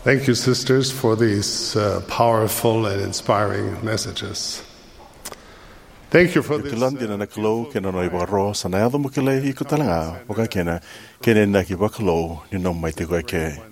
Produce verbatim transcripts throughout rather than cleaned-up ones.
Thank you, sisters, for these uh, powerful and inspiring messages. Thank you for this. Tulandi na naklo kena noi baro sana ado mukile hi kutalanga waka kena kena na ki baklo ni no mai te ke.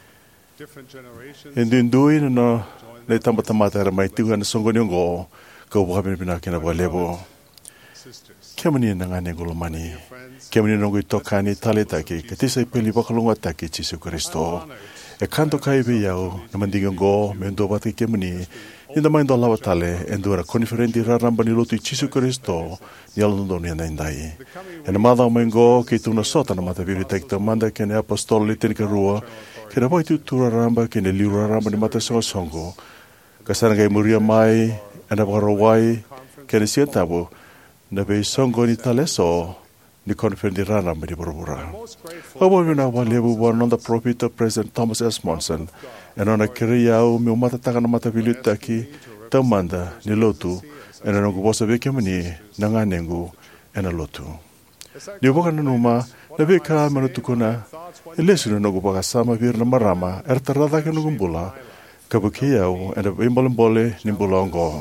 Indui no le tamata mata ra mai tu na songo ni ngo ko wa bin bina kena ba lebo. Kemani na ngane golomani. Kemani no go tokani taleta ki ketisa peli baklo ngata ki Jesu Kristo. E kanto kai be yao na mandingo go mendo bati kemani. Inda mai ndo lawa tale endura conferenti raramba ni lotu Jesu Kristo ni alundo ni andai. E na mada mengo ki tu na sota na mata biri tekta manda ke ne apostol litin ke rua ke na baitu tura ramba ke ne liura ramba ni mata songo songo. Kasana kai muria mai ena barawai ke ne sietabo na be songo ni tale so ni conferenti raramba ni barabura. Obo na wa lebu one on the prophet of President Thomas S. Monson. E nona kere iau me o matataka na matapiluta ki tau manda ni lotu e na nungu bosa veke mani na ngā nengu e na lotu. Ni upoka na numa na veka manu tukuna e lesu na nungu baka sama vir na marama e rata rada ke nungu mbula ka buke iau e na imbole mbole ni mbula ongo.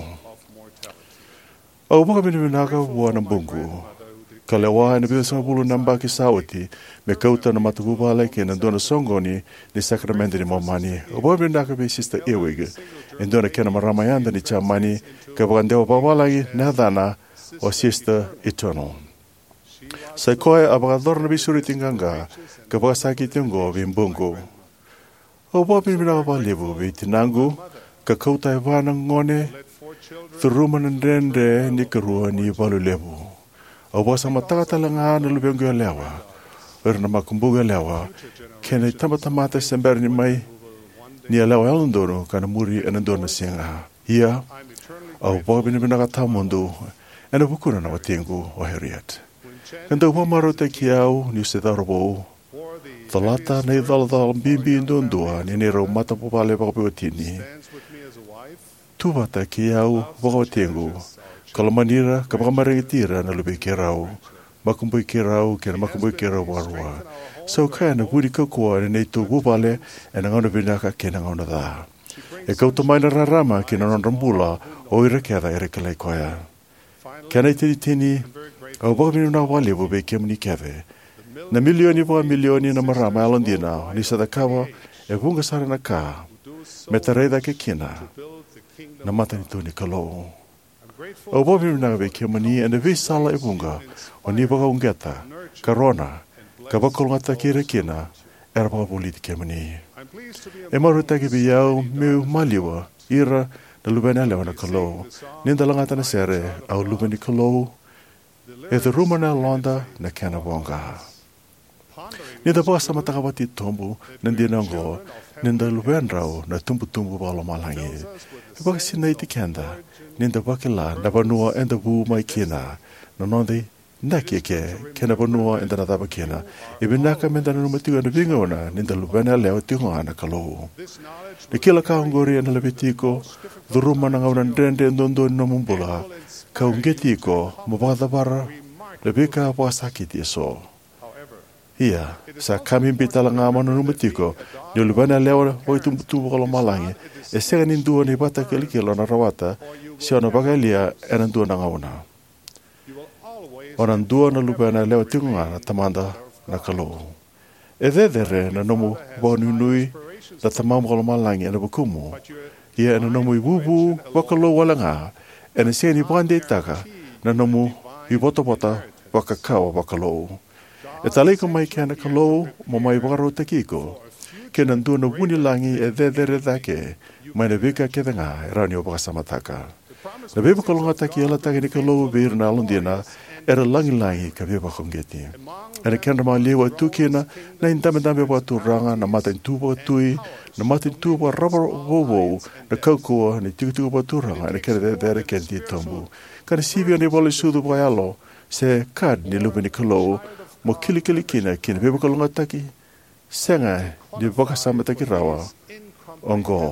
Au upoka mini minaka ua na mbungu. Ka lewa e na bila sama bulu namba ki sawati me kauta na matukupa leke na dona songoni ni sakramento ni momani. O bobe ndaka be sister Ewig. E dona kena maramayanda ni chamani ka bagandewa bawalagi na dana o sister eternal. Sa koe abagador na bisuri tinganga ka bagasaki tingo bimbungu. O bobe ndaka ba lebu be tinangu ka kauta e wana ngone thuruma nandende ni karua ni balu lebu. O bosa mataka talanga na lubengu ya lewa. Ora na makumbuga lewa. Kena tamata mata sember ni mai. Ni lewa alundoro kana muri anandoro na singa. Ia. Au bobi ni binaka tamundu. Ena bukuna na watingu o Harriet. Kanda upa maro te kiau ni se darobo. Thalata na idhaladhala bimbi indondua ni nero mata popale wakapi watini. Tuvata kiau wakawatingu. Kalau manira, kapakamarang itira na lubi kerau, makumbui kerau, kena makumbui kerau warua. So kaya na budi kakua na neitu bubale, e na ngana binaka kena ngana da. E kau tamai na rarama kena nonrambula, o ira kera ere kalai koya. Kena itini tini, au baka minu na wale bube kemani keve. Na milioni wa milioni na marama alandina, ni sadakawa, e bunga sara na ka, metareida ke kina, na mata ni tuni kalou. O bobi na be kemani and the sala e bunga o ni baka ungeta karona ka bakol ngata kira kina era baka politi kemani e maruta ki biau me maliwa ira na lubena lewa na kalo ninda langata na sere au lubeni kalo e the rumana londa na kana bonga ninda baka samataka wati tombu nandina ngo ninda lubenrao na tumbu tumbu balo malangi e baka sinaiti kenda ninda bakila na banua enda bu mai kina no nondi na keke kena banua enda na daba kina ibe naka menda na numatiwa na bingona ninda lubena leo tingo ana kalo ni kila kaungori na lebetiko dhuruma na ngauna ndende ndondo na mumbula kaungetiko mubada bara lebeka apa sakiti so iya sa kami bitala ngama na numatiko ni lubena leo wa tumbutu kalo malangi e sega nindu ni bata kelikelo na rawata siona bagalia enandu na ngauna onan dua na lubena leo tinga na tamanda na kalo e dedere na nomu bonu nui na tamam kalo malangi na bukumu ia na nomu ibubu wakalo walanga ena seni bande taka na nomu ibota bota wakakawa wakalo e talika mai kena kalo mo mai baro takiko kena ndu na wuni langi e dedere dake mai na vika kedenga rani oba samataka na beba kolonga taki ala taki ni kalo bir na alundina era langi langi ka beba khongeti era kena ma lewa tukina na indame dame ba turanga na mata tubo tui na mata tubo rubber bobo na kauko ni tuku ba turanga na kena dedere kenti tombu kana sibio ni bole sudu bayalo se kad ni lubeni kalo mo kili kili kina kina beba kolonga taki senga ni boka samataki rawa ongo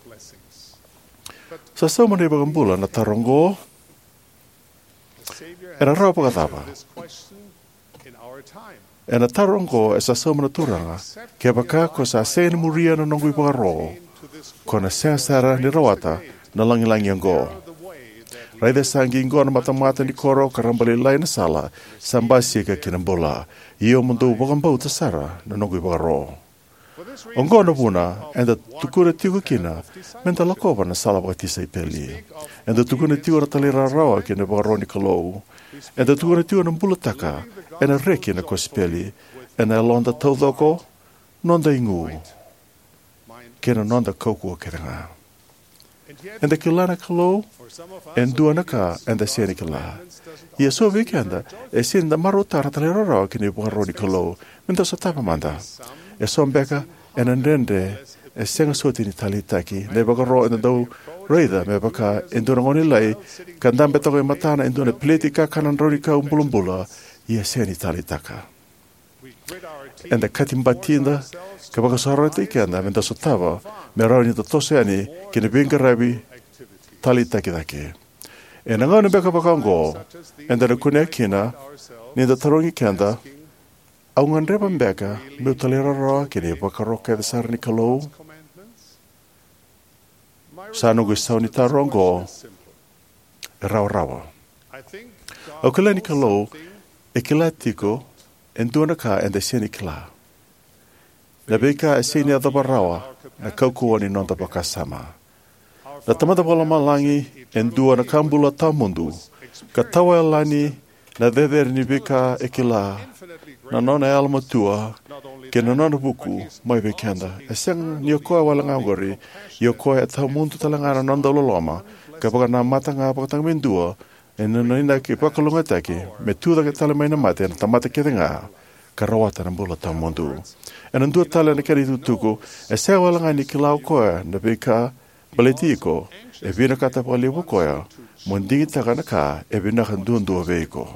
sa sama ni bagambula na tarongo era rawa pakatapa E na tarongo e sa somana turanga, ke baka ko sa sen muria no nongui baro, ko na sensara ni rawata na langilangi ango. Raida sangi ingo na matamata ni koro karambali lai na sala, sambasi ka kinambola, iyo mundu bagambau tasara na nongui baro. Ongo na buna, enda tukura tigo kina, menta lakova na sala bakatisa ipeli. Enda tukuna tigo na talira rawa kina baro ni kalou. Enda tukuna tigo na mbulataka, ena reki na kospeli, ena londa taudoko, nonda ingu, kena nonda koku o keranga. Enda kilana kalou, en duanaka, enda seni kila. Ia so vikenda, e sin da marutara talira rawa kina baro ni kalou, menta sa tapamanda. E sombeka, en andende e senga soti ni talitaki ne baka ro en dau reida me baka endona ngoni lai kandambe toko e matana endona pletika kanan rorika umbulumbula ia seni talitaka en da katimbatinda ka baka soroti kenda menda sotava me rao ni to toseani kine binga rabi talitaki dake en ngone baka baka ngo en da kunekina ni da tarongi kenda au ngandre pambeka meu talera roa kini bakaroka de sarni kalou sano gustau ni tarongo rau rau au kalani kalou e kilatiko enduna ka ende seni kla na beka seni adaba rawa na kauku ani nonda bakasama na tamada bola malangi endua na kambula tamundu ka tawa lani na dever ni beka e kila na nona e alama tua, ke na nona buku, mai bekenda. E seng ni o koe wala ngangori, i o koe e tau muntu talangana nonda uloloma, ka baka na mata ngā pakatang mendua, e nana ina ki pakalunga taki, me tuda ke tala mai na mate, na tamata ke nga, ka rawata na mbula tau mundu. E na ndua tala na keri tutuku, e sea wala ngani ki lau koe, na beka baletiko, e vina kata palibu koe, mundingi taka na ka, e vina kandua ndua veiko.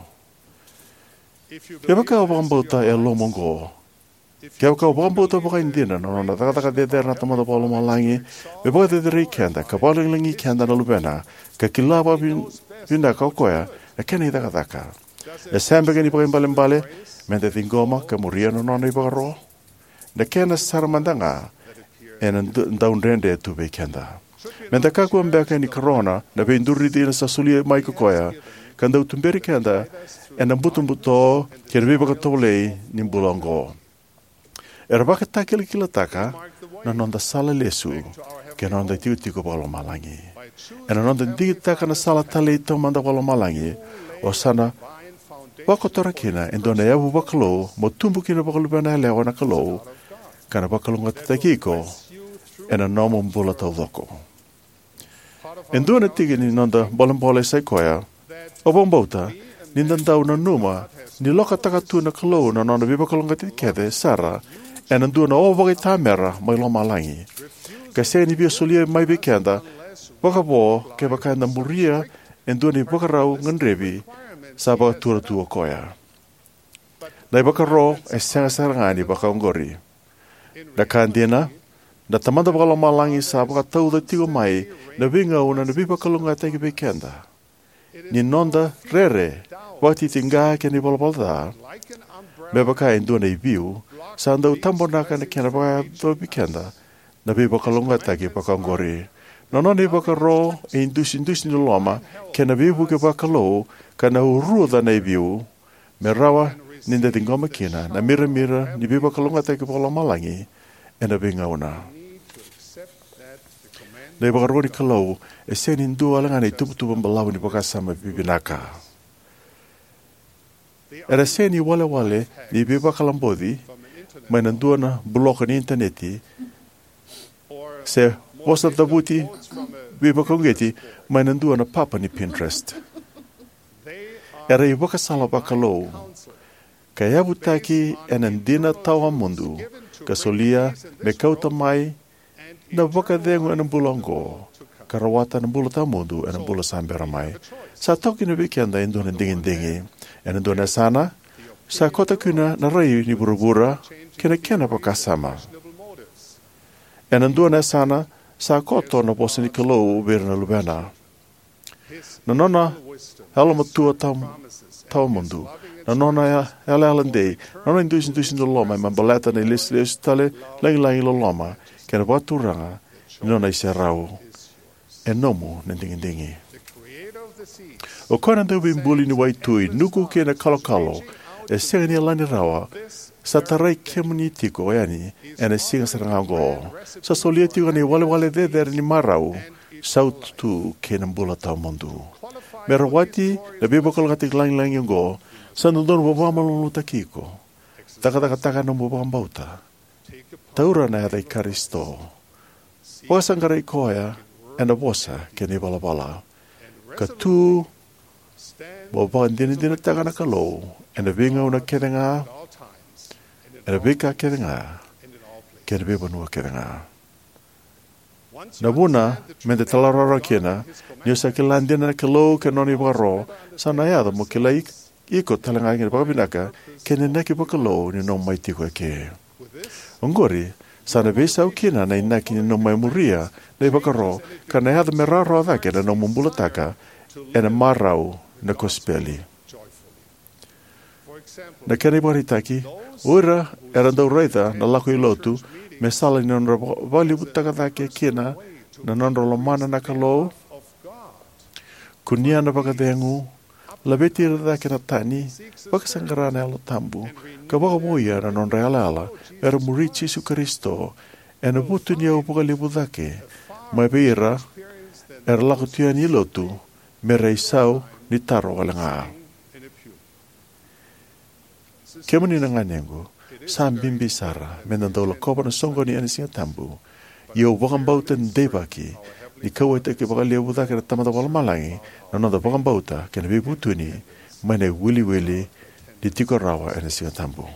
Ke baka o bambauta e lo mongo. Ke baka o bambauta baka indina no na taka de der na tamada polo malangi. Me baka de rei kenda ka palingi kenda na lubena. Ka kilaba bin binda ka koya e keni taka taka. E sembe keni baka imbale mbale me de tingoma ka muria no nona i baka ro. Na kena saramandanga e na ndaun rende tu be kenda. Me da ka kua mbeka ni corona na be induri dina sa sulia mai ka koya. Kanda utumberi kenda e na mbutumbuto ke rebe baka tolei ni mbulongo. E rabaka takele kila taka na nonda sala lesu ke nonda tiu tiko palo malangi. E na nonda digi taka na sala talei tau manda palo malangi o sana wako torakina endona yabu bakalo mo tumbu kina bakalubana lewa na kalo kana bakalunga tatakiko e na nomo mbula tau doko. Endona tigi ni nonda bolambole sai koya o bombauta nindan tau na numa, ni loka takatu na kalou na nona biba kalonga tikete, Sara, e nandu na ovagi tamera mai lo malangi. Ka se ni bia solia mai bekenda, baka bo ke baka na muria, endu ni baka rau ngandrebi, sa baka tura tua koya. Nai baka ro, e senga sarangani baka ongori. Na kandina, na tamanda baka lo malangi sa baka tau da tigo mai, na vinga una na biba kalonga teki bekenda. Ni nonda rere, wati tinga ke ni bolbolda, me baka endu na ibiu, sa andau tambonaka na kena baka do bikenda, na bi baka longa taki baka ngori. Nono ni baka ro, e indusi indusi ni loma, ke na bibu ke baka lo, ka na uruda na ibiu, me rawa ninda tingoma kina, na mira mira ni bi baka longa taki baka malangi, e na binga una. Nei baka rori kalau, e se nindu alanga nei tupu-tupu mbalau ni baka sama bibinaka. Era se ni wale-wale ni biba kalambodi, mai nandua na bloka ni interneti, se wasa tabuti biba kongeti, mai nandua na papa ni Pinterest. Era i baka sala baka lou, ka yabu taki e nandina tawa mundu, ka solia me kauta mai, na baka dengu ena bulongo, ka rawata na bula tamundu ena bula sambera mai. Sa toki na bikenda endo na dingin-dingi, ena endo na sana, sa kota kuna na rayu ni burubura, kena kena pakasama. Ena endo na sana, sa koto na bosa ni kalou ubira na lubena. Na nona, halama tua tamundu, na nona ya ale alandei nona indusin indusin lo loma ma balata na les les tale lang lang lo loma ke na baturanga nona isa rau e nomo na dingi dingi o kona te bimbuli ni wai tui nuku ke na kalokalo e sengani lani rawa sa tarai kemuni tiko yani ena singa saranga go sa solia tiko ni wale wale de der ni marau saut tu ke na bula tau mondu merawati na bibo kalakatik lang lang yung go sa nundon baba malulu takiko taka taka taka no baba bauta taura na yada ikaristo wasangara ikoya ena bosa ke ni bala bala katu baba ndini ndini taka na kalo ena vinga una kerenga ena vika kerenga kena bibo nua kerenga na buna mente talarara kena ni sa kelandina na kalo ke noni baro sana ya mo kelai iko talanga ngi babinaka kene na ki bakalo ni no mai tiko ke ongori sana besa ukina na inaki ni no mai muria le bakaro kana ya me raro da ke no mumbula taka ena marau na kospeli na kene baritaki ora era do reita na lako ilotu me sala ni nonro vali butaka da ke kina na nonro lo mana na kalo kunia na bakadengu labeti da ke na tani bakasangara na lo tambu ka baka boya na nonro ala era murici su Kristo ena butu ni o baka libudake mai beira era lako tia ni lotu me reisau ni taro alanga kemani na nganengo sambimbi sara menandolo kopa na songo ni ani singa tambu yo wakam bautan debaki ni kawai ke baka leo buda kena tamata wala malangi na nanda wakam bauta kena bibutu ni mane wili wili di tiko rawa ani singa tambu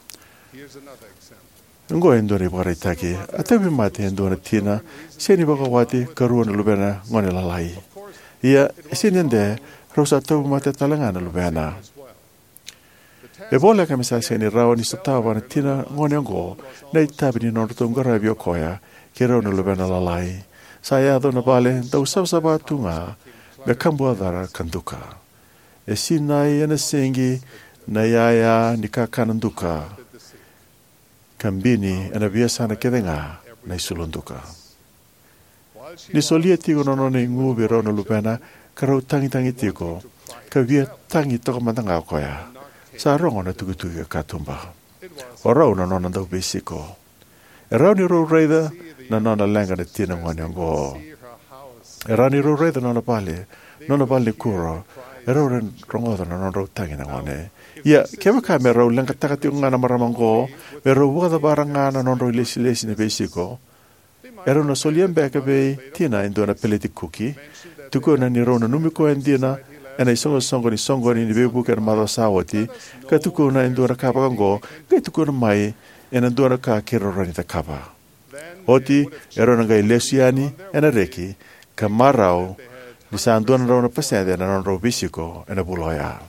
ngo endo ni baka reitaki atabi mati endo na tina seni baka wati karuan lubena ngone lalai ia seni ende rosa tabu mati talangana lubena e vola kami sa seni rawa ni satawa na tina ngone ngo nei tabi ni nono tunga rabi o koya ke rau na lubena lalai sa ya do na bale tau sabsaba tunga me kambu adara kanduka e sinai ena sengi na yaya ni kakananduka kambini ena biasa na kedenga na isulunduka ni solia tigo nono ni ngubi rau na lubena karau tangi tangi tigo ka via tangi toko matanga koya sa rongo na tugu-tugu katumba. O rau na nona dau besiko. E rau ni rau reida na nona lenga na tina ngoni ango. E rau ni rau reida nona pali, nona pali kuro, e rau ren rongoda na nona rau tangi na ngoni. Ia, kewa ka me rau lenga takati unga na maramango, me rau wada baranga na nona rau lesi-lesi na besiko. E rau na soliembe ka be tina indo na peleti kuki, tuku na ni rau na numiko endina, ena isongo songo ni songo ni bebu ker mado sawati ka tuku na indura kapa ngo ka tuku na mai ena ndura ka kero rani ta kapa oti ero na gai lesiani ena reki ka marau ni sa ndura na pasende na ro bisiko ena buloya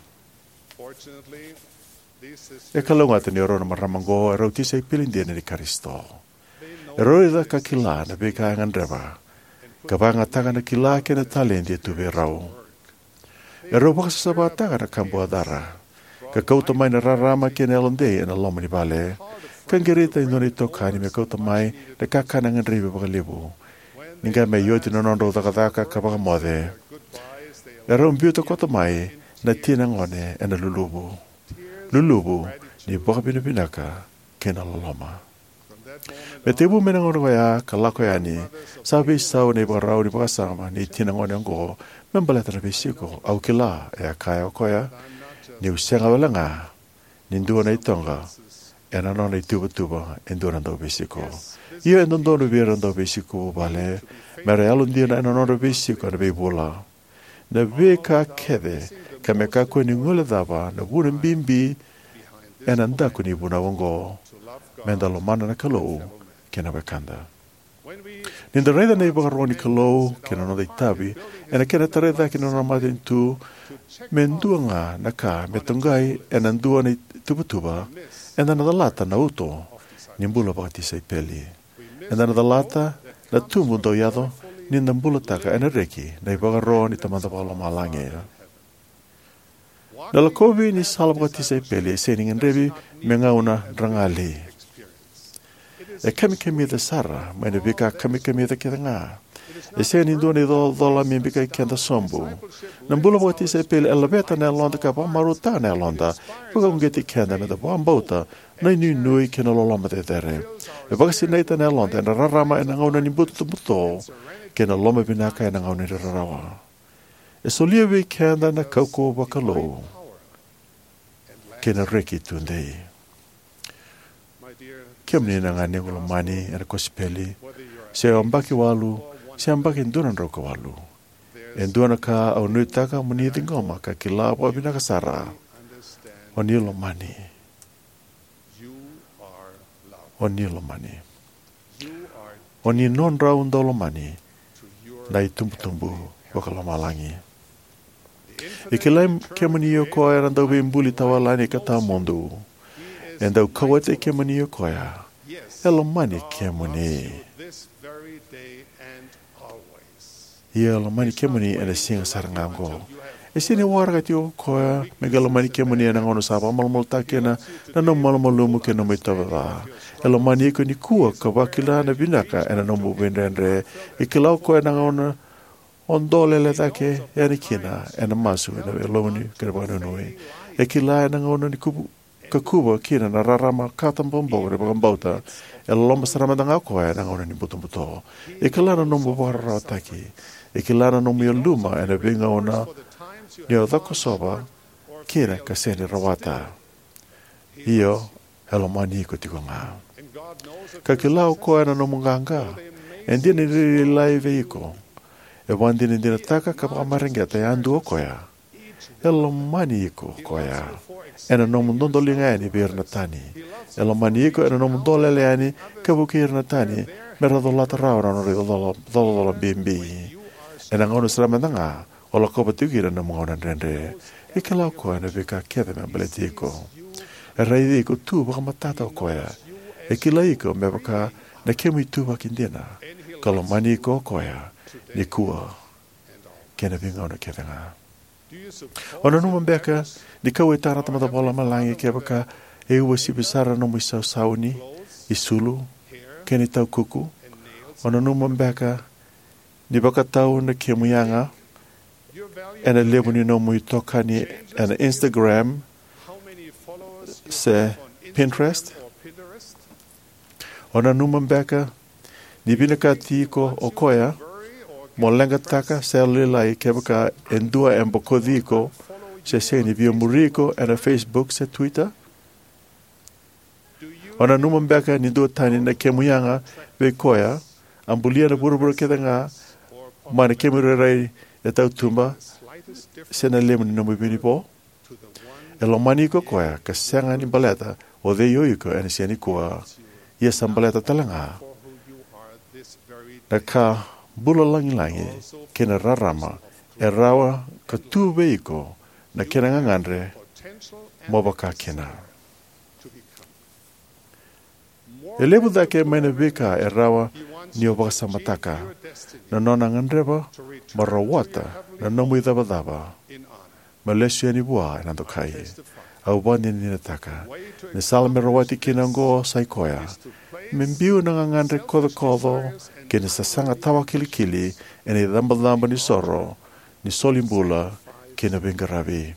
e kalonga te ni ro na maramango ero ti sei pilindi ni Kristo ero ida ka kila na be ka ngandreba ka banga tanga na kila ke na talenti tu be rau e rau baka sasabata ka na kambu adara. Ka kauta mai na rarama ke na elonde e na loma ni bale. Ka ngerita indoni toka ni me kauta mai na kakana ngan ribe baka libu. Ninga me yoti na nondo daka daka ka baka mode. E rau mbiuta kota mai na tina ngone e na lulubu. Lulubu ni baka pinapinaka ke na loloma. Me tebu mena ngono kaya ka lako yani sabi sau ni baka rau ni baka sama ni tina ngone ngo membalata na besiko au kila e kaya koya ni usenga walanga ni ndua na itonga e na nona ituba tuba e ndua na ndo besiko iyo e ndondo no vira ndo besiko vale mere alundia na nona besiko na bebola na veka kede kameka ko ni ngula dava na buna bimbi e na ndako ni buna wongo mendalo mana na kalo kena bekanda Ninda reida nei bagaroni kalo kena no dei tabi ena kena tareda kena no maden tu mendua nga naka metongai ena ndua nei tuba-tuba ena na lata na uto nimbula bakati sai peli ena na lata na tumu do yado ninda mbula taka ena reki nei bagaroni tamanda pala malange Nala kovi ni salabwa tisa pele seningan revi mengauna rangali. E kami kami da sara, maina vika kami kami da kiranga. E se ni doni do dola mi bika kenda sombu. Nambula wa tisa pele elabeta na londa ka pa maruta na londa. Puga ungeti kenda na da bambota na ni nui kena loloma te tere. E bagasi naita na londa na rarama e na ngauna ni butu buto kena loma binaka e na ngauna ni rarawa. E solia vi kenda na kauko wakalo kena reki tundei. Kemni na ngane ngolo mani e na kosipeli se ambaki walu se ambaki ndunan roka walu. E nduna ka au nuitaka muni ngoma ka kila wa binaka sara. Onilo mani. Onilo mani. Oni non raun dolo mani. Nai tumbu tumbu wakalama langi. Ikilai kemanio koa era ndau bimbuli tawalani kata mondu. Endau kawate kemanio koa. Elo mani kemani. Ia lo mani kemani ena singa sarangamgo. E sini warga tio koa megalo mani kemani ena ngono sapa malmol takena na no malmolumu ke no mitava. Elo mani ko ni kua ka wakila na binaka ena no mu bendendre. Ikilau koa ena ngono ondole le take ena kina ena masu ena elomani kerbano noi. E kila ena ngono ni kubu ka kuba kina na rarama katambombo re bagambauta. Elo lomba sarama danga koa ena ngono ni buto buto. E kila na no mu barra taki. E kila na no mu luma ena binga ona Nio dhako soba, kira ka sene rawata. Iyo, helo mani ko tiko ngā. Ka kilau koe na no munganga, en dina riri lai veiko. E wandina dina taka ka pamarengeta e andu o koea. Helo mani ko koea. Ena no mundondo lingani virna tani. Helo mani ko ena no mundole leani ka bukirna tani. Mera dolata raura no rio dola bimbi. Ena ngono sramandanga. Ola ko batukira na mga rendre. Ikalau ko na vika keve me baletiko. E raidi ko tu baka matata ko ya. E kilai ko me baka na kemi tu baka indina. Kalo mani ko ko ya. Ni kua. Kena vinga ona keve nga. Ona numa beka ni kau e tara tamata bola malangi ke baka e ua si besara no misau sauni. Isulu. Keni tau kuku. Ona numa beka ni baka tau na kemuyanga. En een leven nu noem je toch aan en Instagram, se Pinterest. Ona noemen beka, ni binaka tiko okoya, mo lenga taka se lila i kebaka en dua en bokodiko, se se ni bio muriko en Facebook se Twitter. Ona noemen beka ni dua tani na kemuyanga ve koya, ambulia na buruburu kedanga, mana kemurai e tau tumba, sena lemu ni nomu bini po. E lo mani ko koea, ka senga ni baleta, o de yoi ko ene siani kua, ia sam baleta talanga. Na ka bula langi langi, kena rarama, e rawa ka tu veiko, na kena ngangandre, mobaka kena. E lebu dake mene vika e rawa, ni o baka samataka, na nona ngandreba, marawata, na nomu i daba daba, ma lesu ni bua e nando kai, au bani ni nataka, ne salame rawati kina ngo saikoya, membiu na ngandre kodo kodo, kene sasanga tawa kili kili, ene damba damba ni soro, ni solimbula, kena bengarabi.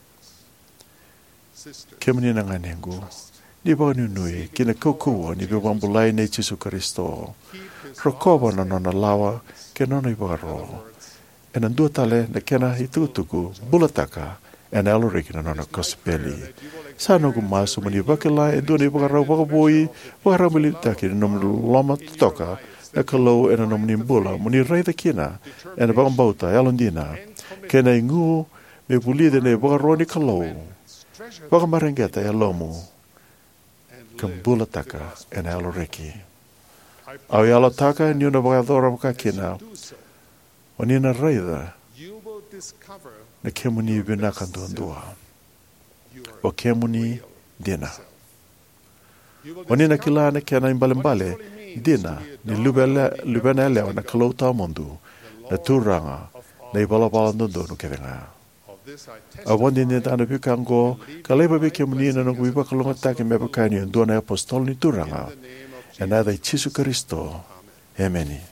Kemani na nganengu, ni ba nui, kina kukua, ni bebambulai ne Jesu Kristo, rokoba na nona lawa, ke nona i waro. E na ndua tale na kena i tukutuku, bulataka, e na aloriki na nona kosipeli. Sa nogu masu mani wakila, e ndua ni wakarau wakaboi, wakarau militaki, na nomu loma tutoka, e kalau e na nomu ni mbula, mani reida kina, e na wakambauta, e alondina, ke na ingu, me bulide ne wakarau ni kalau, wakamarengeta e lomu, kambulataka, e na aloriki. Au i alataka ni una wakadora wakakina, o ni na reida, na kemuni binaka ndua, o kemuni dina. O ni na kila na kena imbalimbale, dina, ni lubena eleo na kalota mondu, na turanga, na ibalabala ndondo no kevenga. A wandi ni tana pikango, ka leipa beke muni na nungu iwa kalunga take me pakani on duana apostol ni turanga. E nada i Jesu Kristo. Amen.